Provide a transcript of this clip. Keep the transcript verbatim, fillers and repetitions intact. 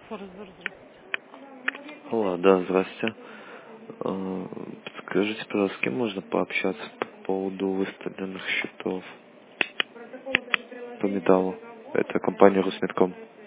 Форзор, здравствуйте. Алло, да, здравствуйте. Э, Подскажите, пожалуйста, с кем можно пообщаться по поводу выставленных счетов по металлу? Это компания Русметком.